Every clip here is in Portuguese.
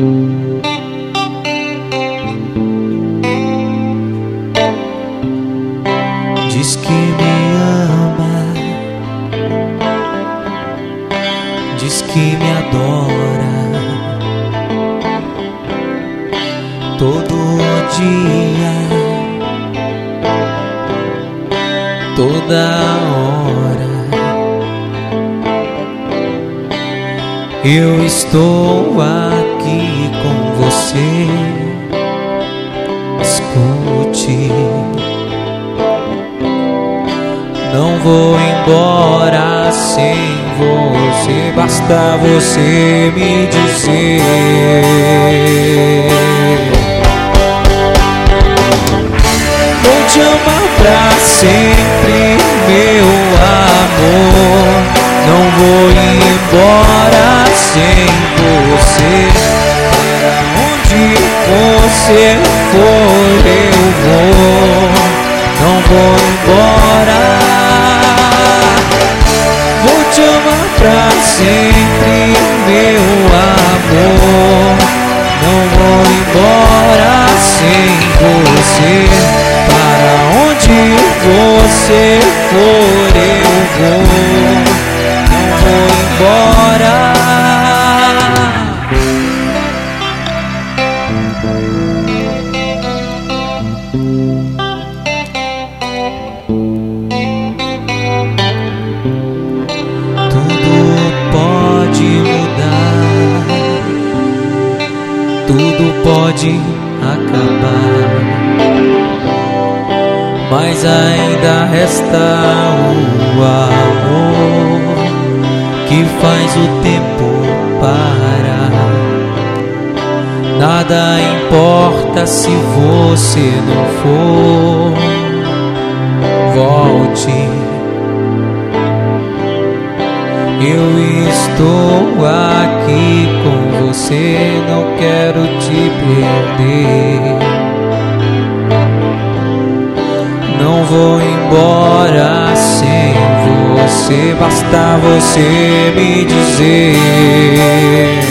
Diz que me ama, diz que me adora todo dia, toda hora. Eu estou aqui com você. Escute, não vou embora sem você. Basta você me dizer. Vou te amar pra sempre, meu amor. Não vou embora sem você. Para onde você for eu vou. Não vou embora. Vou te amar pra sempre, meu amor. Não vou embora sem você. Para onde você for eu vou. Não vou embora. Tudo pode acabar, mas ainda resta o amor que faz o tempo parar. Nada importa se você não for. Volte, eu estou aqui com você, não quero te perder. Não vou embora sem você, basta você me dizer.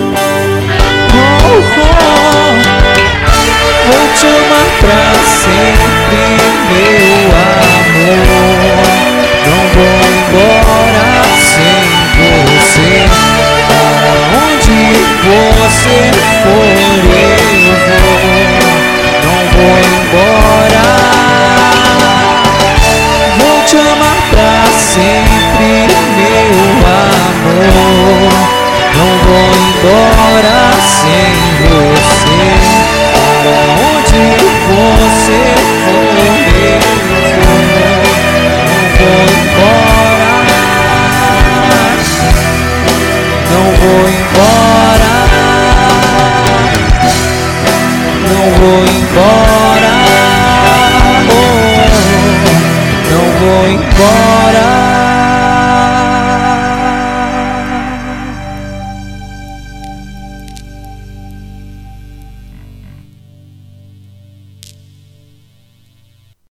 Vou te amar pra sempre, meu amor. Não vou embora sem você. Para onde você for eu vou. Não vou embora. Vou te amar pra sempre, meu amor. Não vou embora sem você. Para onde você for eu vou. Não vou embora. Não vou embora. Não vou embora. Oh, não vou embora.